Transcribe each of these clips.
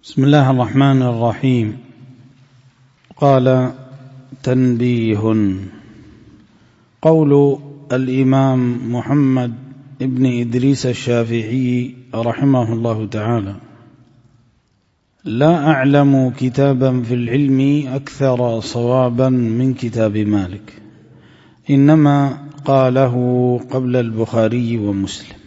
بسم الله الرحمن الرحيم. قال: تنبيه. قول الإمام محمد ابن إدريس الشافعي رحمه الله تعالى: لا أعلم كتابا في العلم أكثر صوابا من كتاب مالك، إنما قاله قبل البخاري ومسلم.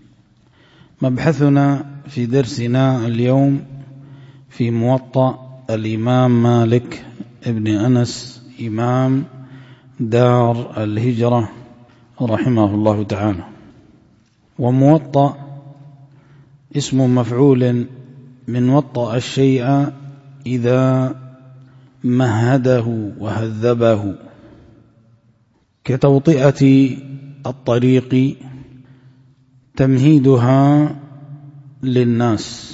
مبحثنا في درسنا اليوم في موطأ الإمام مالك ابن أنس إمام دار الهجرة رحمه الله تعالى. وموطأ اسم مفعول من وطأ الشيء إذا مهده وهذبه، كتوطئة الطريق تمهيدها للناس.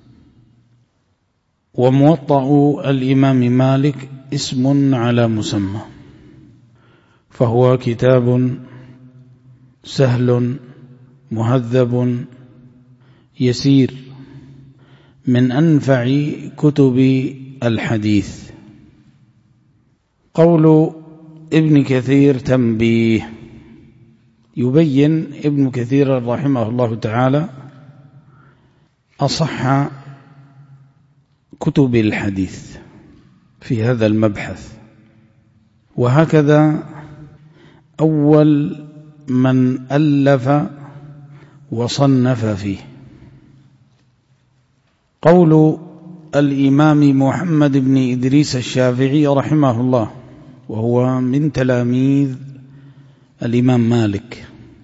وموطأ الإمام مالك اسم على مسمى، فهو كتاب سهل مهذب يسير، من أنفع كتب الحديث. قول ابن كثير: تنبيه. يبين ابن كثير رحمه الله تعالى أصح كتب الحديث في هذا المبحث، وهكذا أول من ألف وصنف فيه. قول الإمام محمد بن إدريس الشافعي رحمه الله، وهو من تلاميذ الإمام مالك،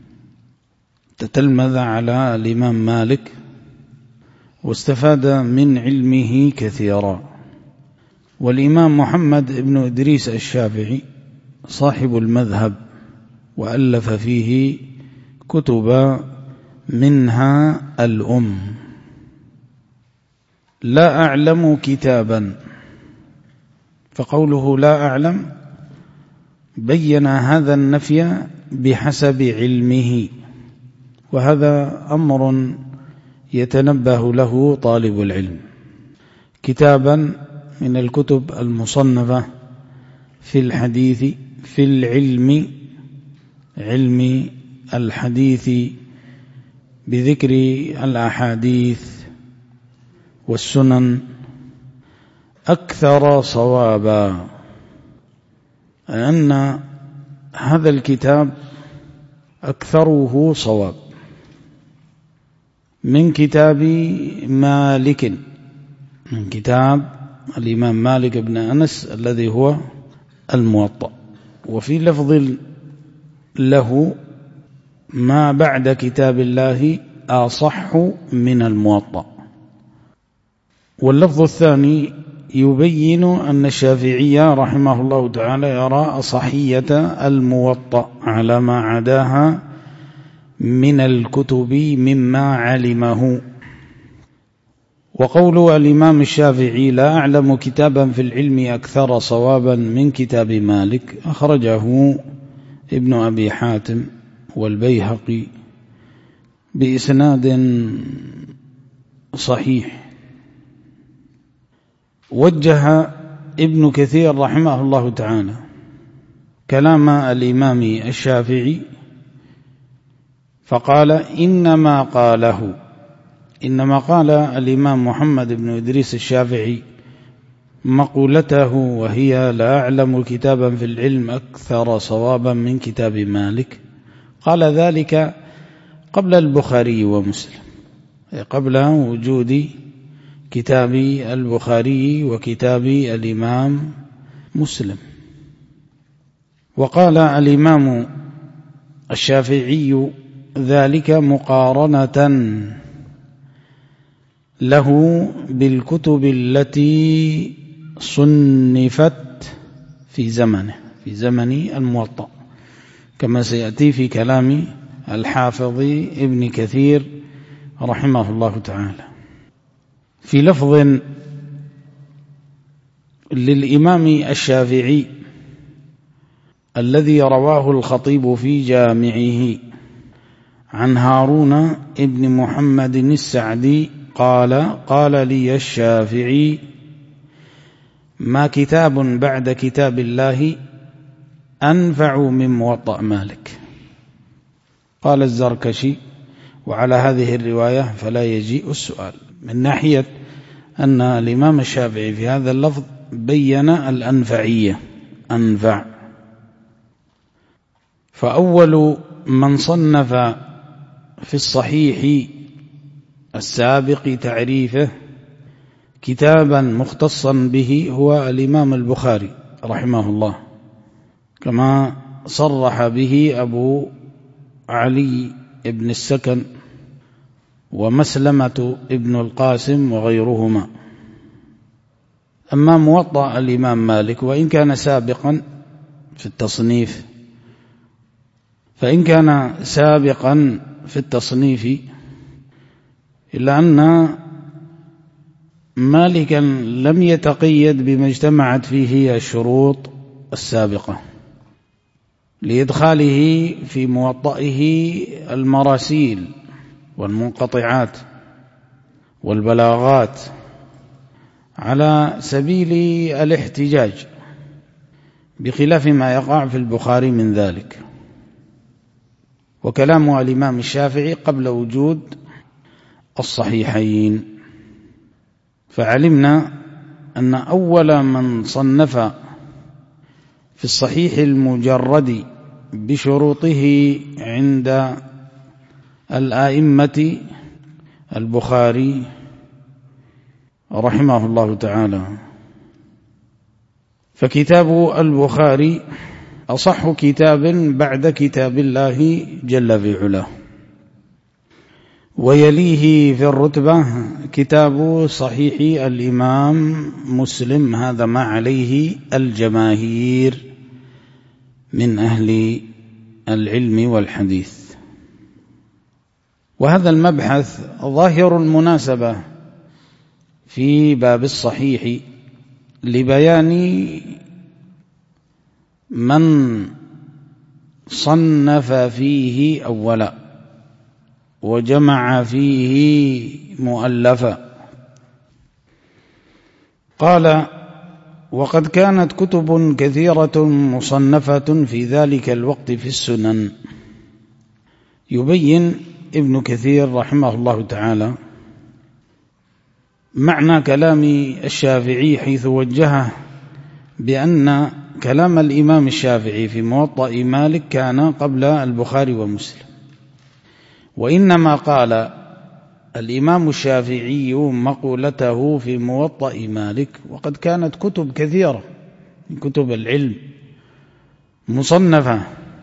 تتلمذ على الإمام مالك واستفاد من علمه كثيرا. والإمام محمد بن إدريس الشافعي صاحب المذهب، وألف فيه كتب منها الأم. لا أعلم كتابا، فقوله لا أعلم بين هذا النفي بحسب علمه، وهذا أمر يتنبه له طالب العلم. كتابا من الكتب المصنفة في الحديث، في العلم، علم الحديث بذكر الأحاديث والسنن، أكثر صوابا، أن هذا الكتاب أكثره صواب من كتاب مالك، من كتاب الإمام مالك بن أنس الذي هو الموطأ. وفي لفظ له: ما بعد كتاب الله أصح من الموطأ. واللفظ الثاني يبين أن الشافعي رحمه الله تعالى يرى أصحية الموطأ على ما عداها من الكتب مما علمه. وقول الإمام الشافعي: لا أعلم كتابا في العلم أكثر صوابا من كتاب مالك، أخرجه ابن أبي حاتم والبيهقي بإسناد صحيح. وجه ابن كثير رحمه الله تعالى كلام الإمام الشافعي فقال: إنما قال الإمام محمد بن إدريس الشافعي مقولته، وهي: لا أعلم كتابا في العلم أكثر صوابا من كتاب مالك، قال ذلك قبل البخاري ومسلم، قبل وجود كتاب البخاري وكتاب الإمام مسلم. وقال الإمام الشافعي ذلك مقارنة له بالكتب التي صنفت في زمنه، في زمن الموطأ، كما سيأتي في كلام الحافظ ابن كثير رحمه الله تعالى. في لفظ للإمام الشافعي الذي رواه الخطيب في جامعه عن هارون ابن محمد السعدي قال لي الشافعي: ما كتاب بعد كتاب الله أنفع من موطأ مالك. قال الزركشي: وعلى هذه الرواية فلا يجيء السؤال، من ناحية أن الإمام الشافعي في هذا اللفظ بين الأنفعية، أنفع. فأول من صنف في الصحيح السابق تعريفه كتابا مختصا به هو الإمام البخاري رحمه الله، كما صرح به أبو علي بن السكن ومسلمة ابن القاسم وغيرهما. أما موطأ الإمام مالك وإن كان سابقا في التصنيف، إلا أن مالكا لم يتقيد بما اجتمعت فيه الشروط السابقة لإدخاله في موطئه المراسيل والمنقطعات والبلاغات على سبيل الاحتجاج، بخلاف ما يقع في البخاري من ذلك. وكلام الإمام الشافعي قبل وجود الصحيحين. فعلمنا أن أول من صنف في الصحيح المجرد بشروطه عند الآئمة البخاري رحمه الله تعالى. فكتاب البخاري أصح كتاب بعد كتاب الله جل في علاه، ويليه في الرتبة كتاب صحيح الإمام مسلم، هذا ما عليه الجماهير من أهل العلم والحديث. وهذا المبحث ظاهر المناسبة في باب الصحيح لبيان من صنف فيه أولا وجمع فيه مؤلفا. قال: وقد كانت كتب كثيرة مصنفة في ذلك الوقت في السنن. يبين ابن كثير رحمه الله تعالى معنى كلام الشافعي حيث وجهه بأن كلام الإمام الشافعي في موطأ مالك كان قبل البخاري ومسلم، وإنما قال الإمام الشافعي مقولته في موطأ مالك وقد كانت كتب كثيرة من كتب العلم مصنفة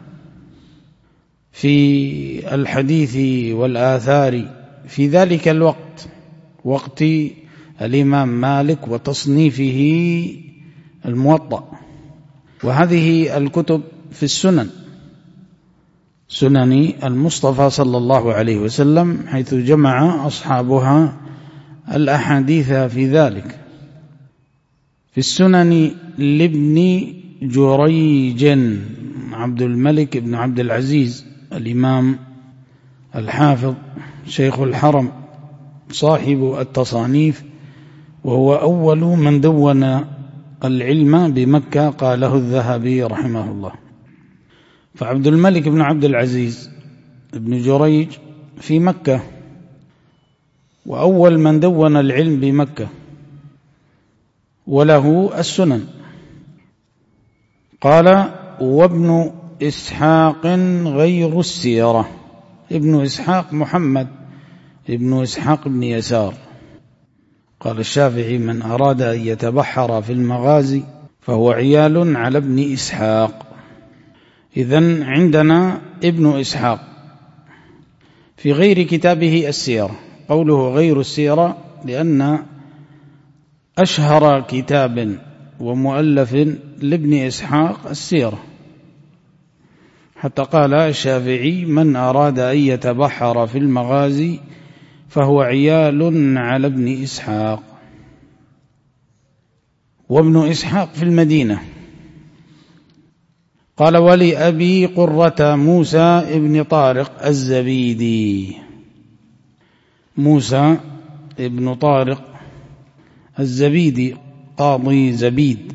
في الحديث والآثار في ذلك الوقت، وقت الإمام مالك وتصنيفه الموطأ. وهذه الكتب في السنن، سنن المصطفى صلى الله عليه وسلم، حيث جمع أصحابها الأحاديث في ذلك. في السنن لابن جريج عبد الملك بن عبد العزيز الإمام الحافظ شيخ الحرم صاحب التصانيف، وهو أول من دون العلم بمكة، قاله الذهبي رحمه الله. فعبد الملك بن عبد العزيز بن جريج في مكة، وأول من دون العلم بمكة، وله السنن. قال: وابن إسحاق غير السيرة. ابن إسحاق محمد ابن إسحاق بن يسار. قال الشافعي: من أراد أن يتبحر في المغازي فهو عيال على ابن إسحاق. إذن عندنا ابن إسحاق في غير كتابه السيرة. قوله غير السيرة لأن أشهر كتاب ومؤلف لابن إسحاق السيرة، حتى قال الشافعي: من أراد أن يتبحر في المغازي فهو عيال على ابن إسحاق. وابن إسحاق في المدينة. قال: ولأبي قرة موسى ابن طارق الزبيدي. موسى ابن طارق الزبيدي قاضي زبيد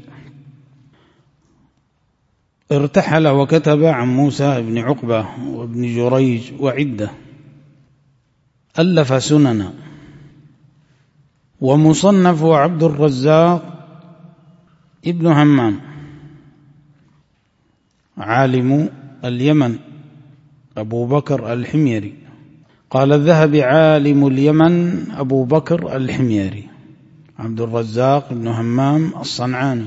ارتحل وكتب عن موسى بن عقبة وابن جريج وعدة، ألف سننا. ومصنف عبد الرزاق ابن همام عالم اليمن أبو بكر الحميري، قال الذهبي عالم اليمن أبو بكر الحميري، عبد الرزاق بن همام الصنعاني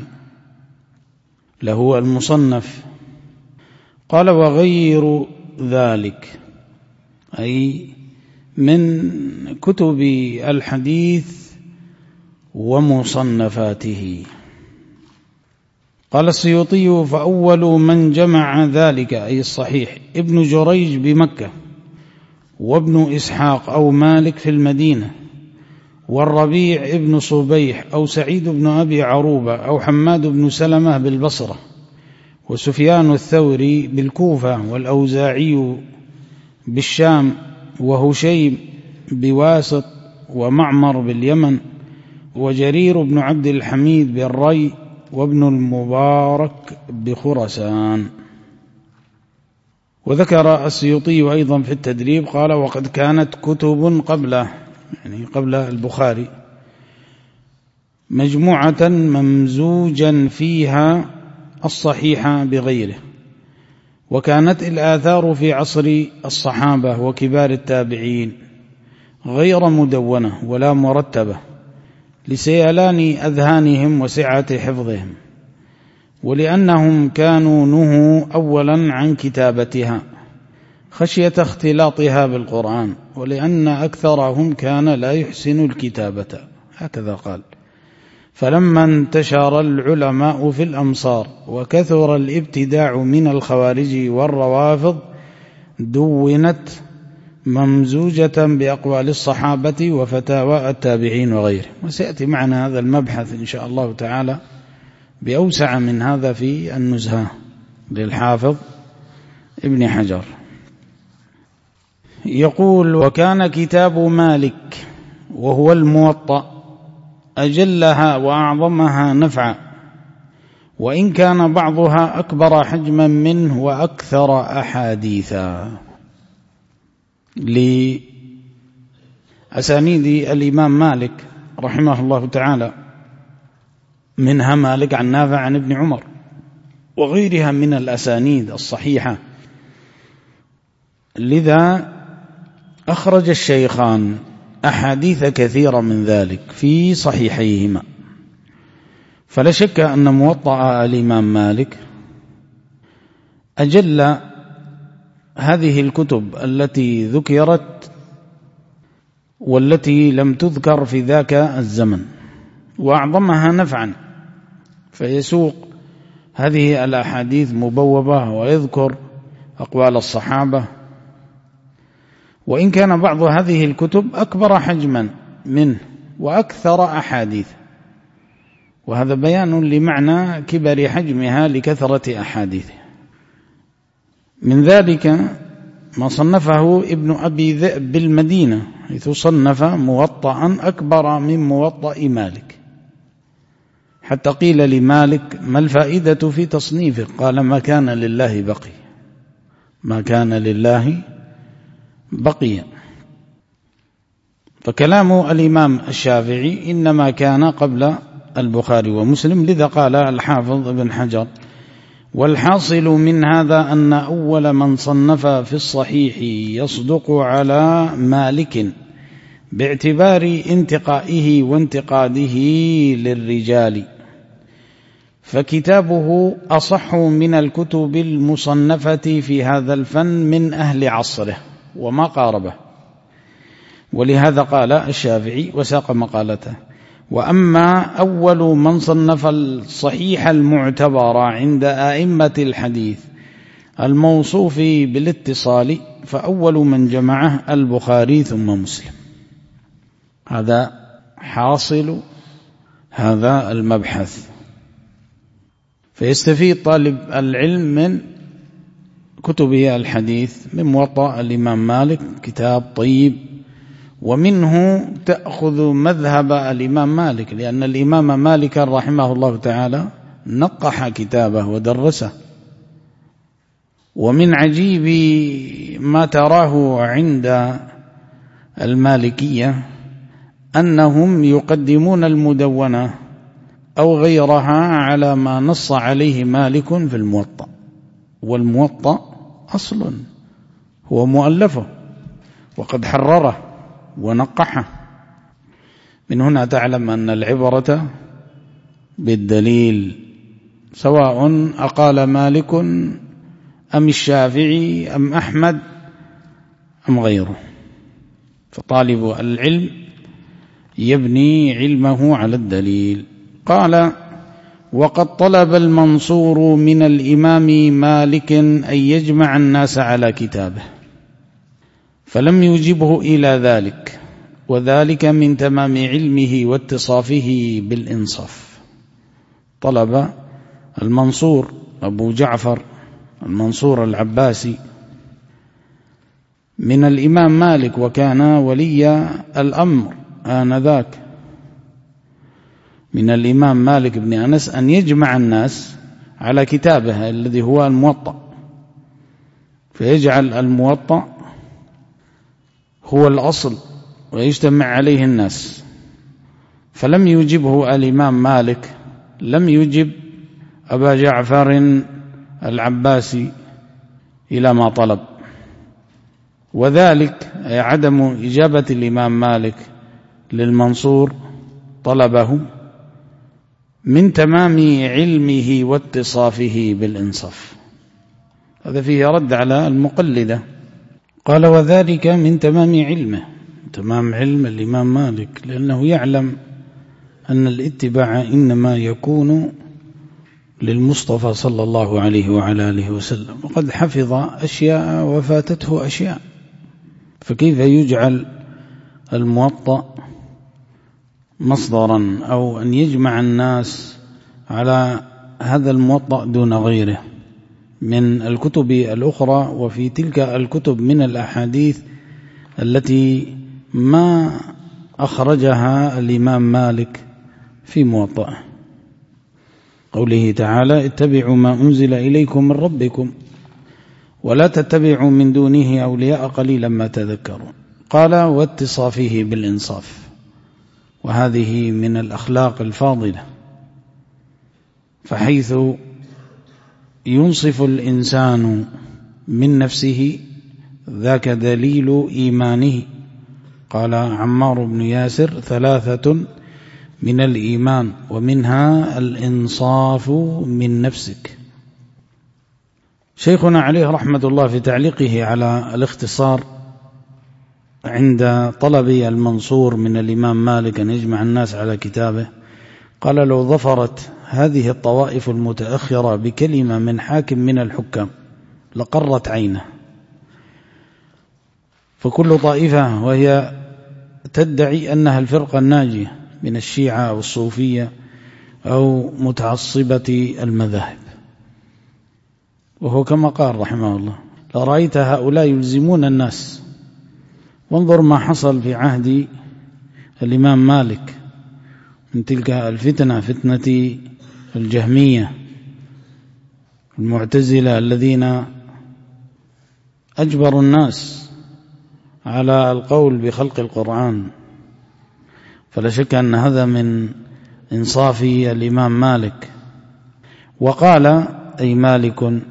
له المصنف. قال وغير ذلك أي من كتب الحديث ومصنفاته. قال السيوطي فأول من جمع ذلك أي الصحيح ابن جريج بمكة، وابن إسحاق أو مالك في المدينة، والربيع ابن صبيح أو سعيد بن أبي عروبة أو حماد بن سلمة بالبصرة، وسفيان الثوري بالكوفة، والأوزاعي بالشام، وهشيم بواسط، ومعمر باليمن، وجرير بن عبد الحميد بالري، وابن المبارك بخرسان. وذكر السيوطي أيضا في التدريب قال وقد كانت كتب قبله يعني قبل البخاري مجموعة ممزوجا فيها الصحيحة بغيره، وكانت الآثار في عصر الصحابة وكبار التابعين غير مدونة ولا مرتبة لسيلان أذهانهم وسعة حفظهم، ولأنهم كانوا نهوا أولا عن كتابتها خشية اختلاطها بالقرآن، ولأن أكثرهم كان لا يحسن الكتابة، هكذا قال. فلما انتشر العلماء في الأمصار وكثر الابتداع من الخوارج والروافض دونت ممزوجة بأقوال الصحابة وفتاوى التابعين وغيره. وسيأتي معنا هذا المبحث إن شاء الله تعالى بأوسع من هذا في النزهة للحافظ ابن حجر. يقول وكان كتاب مالك وهو الموطأ أجلها وأعظمها نفعا، وإن كان بعضها أكبر حجما منه وأكثر أحاديثا. لأسانيد الإمام مالك رحمه الله تعالى، منها مالك عن نافع عن ابن عمر وغيرها من الأسانيد الصحيحة، لذا أخرج الشيخان أحاديث كثيرة من ذلك في صحيحيهما. فلا شك أن موطأ الإمام مالك أجل هذه الكتب التي ذكرت والتي لم تذكر في ذاك الزمن، وأعظمها نفعا، فيسوق هذه الأحاديث مبوبة ويذكر أقوال الصحابة، وإن كان بعض هذه الكتب أكبر حجما منه وأكثر أحاديث، وهذا بيان لمعنى كبر حجمها لكثرة أحاديثه. من ذلك ما صنفه ابن أبي ذئب بالمدينة، حيث صنف موطأ أكبر من موطأ مالك، حتى قيل لمالك ما الفائدة في تصنيفه؟ قال ما كان لله بقي، ما كان لله بقي. فكلام الإمام الشافعي إنما كان قبل البخاري ومسلم، لذا قال الحافظ ابن حجر والحاصل من هذا أن أول من صنف في الصحيح يصدق على مالك باعتبار انتقائه وانتقاده للرجال، فكتابه أصح من الكتب المصنفة في هذا الفن من أهل عصره وما قاربه. ولهذا قال الشافعي وساق مقالته وأما أول من صنف الصحيح المعتبر عند أئمة الحديث الموصوف بالاتصال فأول من جمعه البخاري ثم مسلم. هذا حاصل هذا المبحث. فيستفيد طالب العلم من كتب الحديث من موطأ الإمام مالك كتاب طيب ومنه تأخذ مذهب الإمام مالك، لأن الإمام مالك رحمه الله تعالى نقح كتابه ودرسه. ومن عجيب ما تراه عند المالكية أنهم يقدمون المدونة أو غيرها على ما نص عليه مالك في الموطأ، والموطأ أصل هو مؤلفه وقد حرره ونقحه. من هنا تعلم أن العبرة بالدليل، سواء أقال مالك أم الشافعي أم أحمد أم غيره، فطالب العلم يبني علمه على الدليل. قال: وقد طلب المنصور من الإمام مالك أن يجمع الناس على كتابه، فلم يجبه إلى ذلك، وذلك من تمام علمه واتصافه بالإنصاف. طلب المنصور أبو جعفر المنصور العباسي من الإمام مالك، وكان ولي الأمر آنذاك، من الإمام مالك بن أنس أن يجمع الناس على كتابه الذي هو الموطأ، فيجعل الموطأ هو الأصل ويجتمع عليه الناس. فلم يجبه الإمام مالك، لم يجب أبا جعفر العباسي إلى ما طلب، وذلك عدم إجابة الإمام مالك للمنصور طلبه من تمام علمه واتصافه بالإنصاف. هذا فيه رد على المقلدة. قال: وذلك من تمام علمه، تمام علم الإمام مالك، لأنه يعلم أن الاتباع إنما يكون للمصطفى صلى الله عليه وعلى آله وسلم، وقد حفظ أشياء وفاتته أشياء، فكيف يجعل الموطأ مصدرا أو أن يجمع الناس على هذا الموطأ دون غيره من الكتب الأخرى؟ وفي تلك الكتب من الأحاديث التي ما أخرجها الإمام مالك في موطأه، قوله تعالى: اتبعوا ما أنزل إليكم من ربكم ولا تتبعوا من دونه أولياء قليلا ما تذكرون. قال: واتصافه بالإنصاف، وهذه من الأخلاق الفاضلة، فحيث ينصف الإنسان من نفسه ذاك دليل إيمانه. قال عمار بن ياسر: 3 من الإيمان، ومنها الإنصاف من نفسك. شيخنا عليه رحمة الله في تعليقه على الاختصار عند طلب المنصور من الإمام مالك أن يجمع الناس على كتابه، قال: لو ظفرت هذه الطوائف المتأخرة بكلمة من حاكم من الحكام لقرت عينه، فكل طائفة وهي تدعي أنها الفرقة الناجية من الشيعة أو الصوفية أو متعصبة المذاهب، وهو كما قال رحمه الله: لرأيت هؤلاء يلزمون الناس. وانظر ما حصل في عهد الإمام مالك من تلك الفتنة، فتنة الجهمية المعتزلة الذين أجبروا الناس على القول بخلق القرآن. فلا شك أن هذا من إنصاف الإمام مالك. وقال أي مالك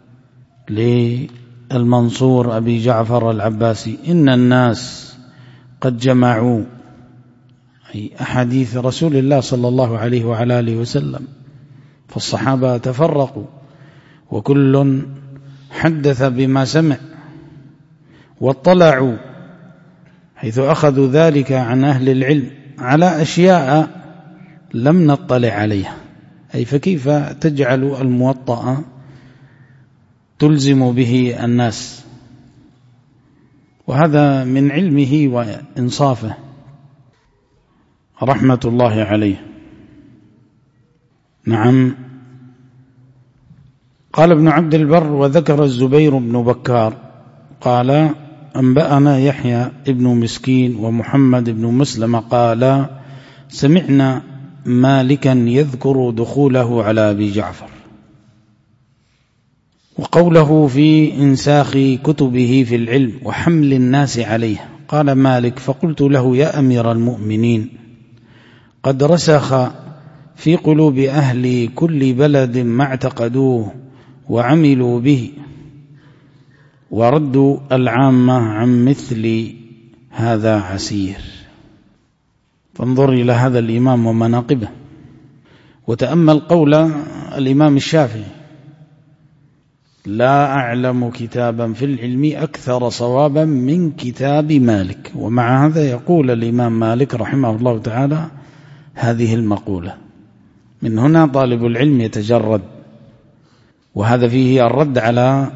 للمنصور أبي جعفر العباسي: إن الناس قد جمعوا، أي أحاديث رسول الله صلى الله عليه وعلى آله وسلم، فالصحابة تفرقوا وكل حدث بما سمع، واطلعوا حيث أخذوا ذلك عن أهل العلم على أشياء لم نطلع عليها. أي فكيف تجعل الموطأ تلزم به الناس؟ وهذا من علمه وإنصافه رحمة الله عليه. نعم. قال ابن عبد البر: وذكر الزبير بن بكار قال: أنبأنا يحيى ابن مسكين ومحمد بن مسلم قال سمعنا مالكا يذكر دخوله على أبي جعفر وقوله في إنساخ كتبه في العلم وحمل الناس عليه. قال مالك فقلت له يا أمير المؤمنين قد رسخ في قلوب أهل كل بلد ما اعتقدوه وعملوا به ورد العامة عن مثل هذا عسير. فانظر إلى هذا الإمام ومناقبه وتأمل قول الإمام الشافعي لا أعلم كتابا في العلم أكثر صوابا من كتاب مالك. ومع هذا يقول الإمام مالك رحمه الله تعالى هذه المقولة. من هنا طالب العلم يتجرد، وهذا فيه الرد على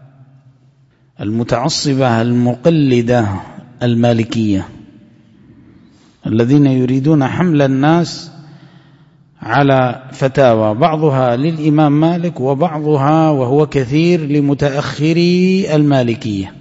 المتعصبة المقلدة المالكية الذين يريدون حمل الناس على فتاوى بعضها للإمام مالك وبعضها وهو كثير لمتأخري المالكية،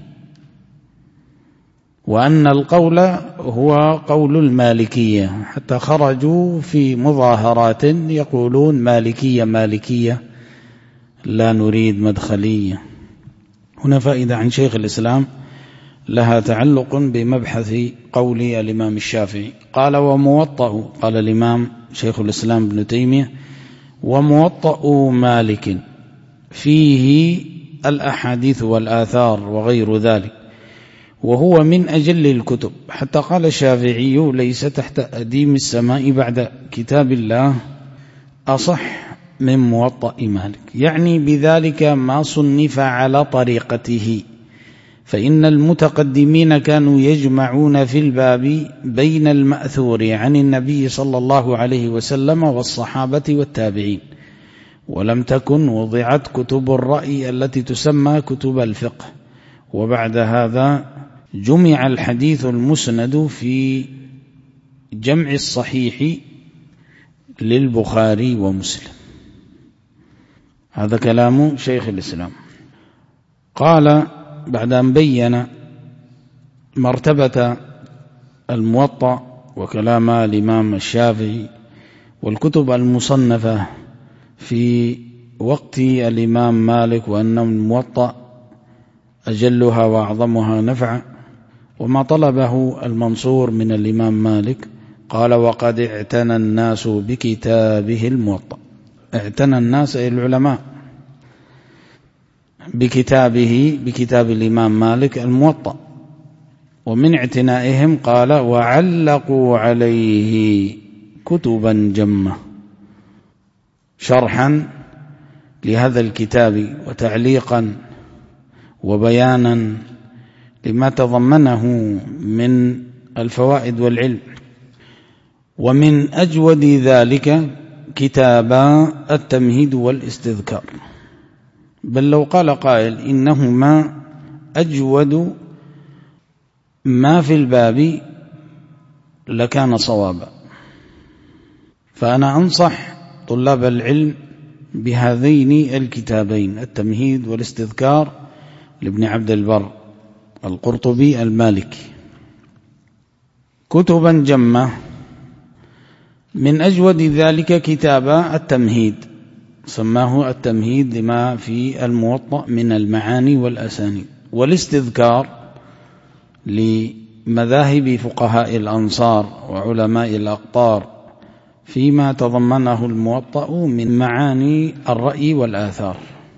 وأن القول هو قول المالكية، حتى خرجوا في مظاهرات يقولون مالكية مالكية لا نريد مدخلية. هنا فائدة عن شيخ الإسلام لها تعلق بمبحث قول الإمام الشافعي. قال وموطأ، قال الإمام شيخ الإسلام ابن تيمية وموطأ مالك فيه الأحاديث والآثار وغير ذلك، وهو من أجل الكتب، حتى قال الشافعي ليس تحت أديم السماء بعد كتاب الله أصح من موطأ مالك، يعني بذلك ما صنف على طريقته، فإن المتقدمين كانوا يجمعون في الباب بين المأثور عن النبي صلى الله عليه وسلم والصحابة والتابعين، ولم تكن وضعت كتب الرأي التي تسمى كتب الفقه. وبعد هذا جمع الحديث المسند في جمع الصحيح للبخاري ومسلم. هذا كلام شيخ الإسلام. قال بعد أن بين مرتبة الموطأ وكلام الإمام الشافعي والكتب المصنفة في وقت الإمام مالك وأن الموطأ أجلها وأعظمها نفعا وما طلبه المنصور من الإمام مالك، قال وقد اعتنى الناس بكتابه الموطأ. اعتنى الناس أي العلماء بكتاب الإمام مالك الموطأ، ومن اعتنائهم قال وعلقوا عليه كتبا جمة شرحا لهذا الكتاب وتعليقا وبيانا لما تضمنه من الفوائد والعلم. ومن أجود ذلك كتاب التمهيد والاستذكار، بل لو قال قائل إنهما أجود ما في الباب لكان صوابا. فأنا أنصح طلاب العلم بهذين الكتابين التمهيد والاستذكار لابن عبد البر القرطبي المالكي، كتبا جمة. من أجود ذلك كتاب التمهيد، سماه التمهيد لما في الموطأ من المعاني والأسانيد، والاستذكار لمذاهب فقهاء الأنصار وعلماء الأقطار فيما تضمنه الموطأ من معاني الرأي والآثار،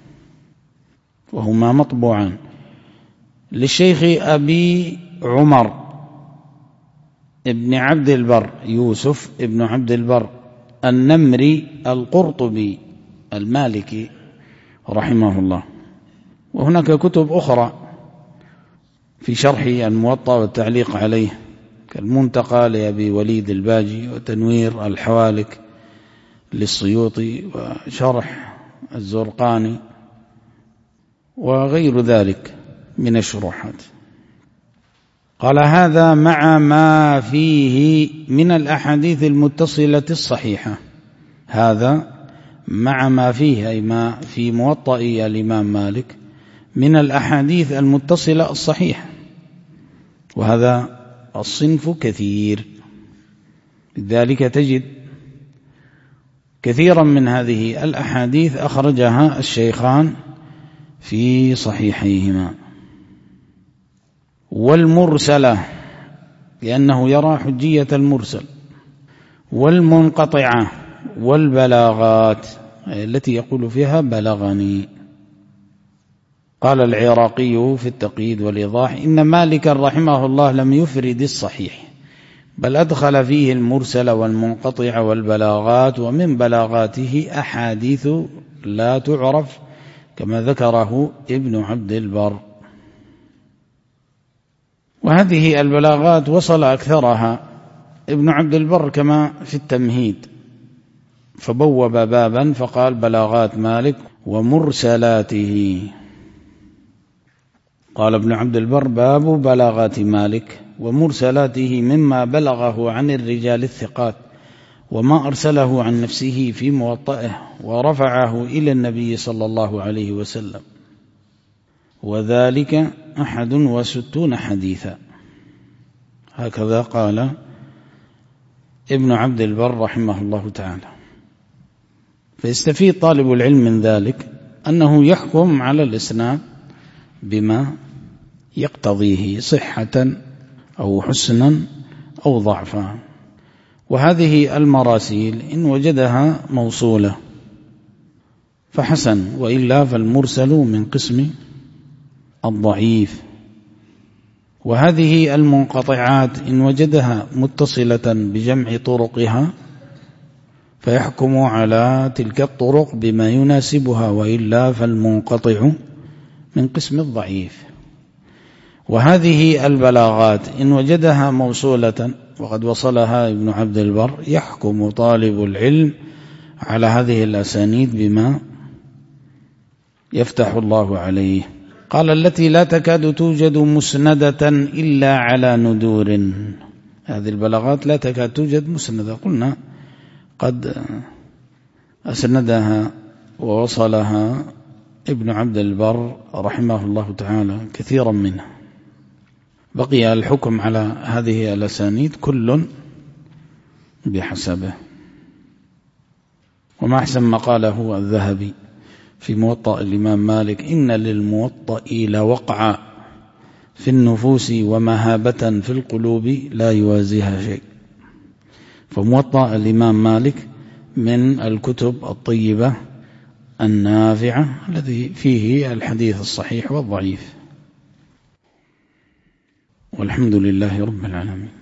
وهما مطبوعان للشيخ أبي عمر ابن عبد البر يوسف ابن عبد البر النمري القرطبي المالكي رحمه الله. وهناك كتب أخرى في شرح الموطأ والتعليق عليه كالمنتقى لأبي وليد الباجي وتنوير الحوالك للسيوطي وشرح الزرقاني وغير ذلك من الشروحات. قال هذا مع ما فيه من الأحاديث المتصلة الصحيحة. هذا مع ما فيه أي ما في موطأ الإمام مالك من الأحاديث المتصلة الصحيحة، وهذا الصنف كثير، لذلك تجد كثيرا من هذه الأحاديث أخرجها الشيخان في صحيحيهما. والمرسلة لأنه يرى حجية المرسل، والمنقطعة، والبلاغات التي يقول فيها بلغني. قال العراقي في التقييد والإيضاح: إن مالكا رحمه الله لم يفرد الصحيح، بل أدخل فيه المرسل والمنقطع والبلاغات، ومن بلاغاته أحاديث لا تعرف كما ذكره ابن عبد البر. وهذه البلاغات وصل أكثرها ابن عبد البر كما في التمهيد، فبوب بابا فقال: بلاغات مالك ومرسلاته. قال ابن عبد البر: باب بلاغات مالك ومرسلاته مما بلغه عن الرجال الثقات، وما أرسله عن نفسه في موطئه ورفعه إلى النبي صلى الله عليه وسلم، وذلك 61 حديثا. هكذا قال ابن عبد البر رحمه الله تعالى. فيستفيد طالب العلم من ذلك أنه يحكم على الإسناد بما يقتضيه صحة أو حسنا أو ضعفا. وهذه المراسيل إن وجدها موصولة فحسن، وإلا فالمرسل من قسم الضعيف. وهذه المنقطعات إن وجدها متصلة بجمع طرقها فيحكم على تلك الطرق بما يناسبها، وإلا فالمنقطع من قسم الضعيف. وهذه البلاغات إن وجدها موصولة وقد وصلها ابن عبد البر يحكم طالب العلم على هذه الأسانيد بما يفتح الله عليه. قال: التي لا تكاد توجد مسندة إلا على ندور. هذه البلاغات لا تكاد توجد مسندة، قلنا قد أسندها ووصلها ابن عبد البر رحمه الله تعالى كثيرا منها. بقي الحكم على هذه الأسانيد كل بحسبه. وما أحسن ما قاله الذهبي في موطأ الإمام مالك: إن للموطأ لوقعا في النفوس ومهابة في القلوب لا يوازيها شيء. فموطأ الإمام مالك من الكتب الطيبة النافعة الذي فيه الحديث الصحيح والضعيف. والحمد لله رب العالمين.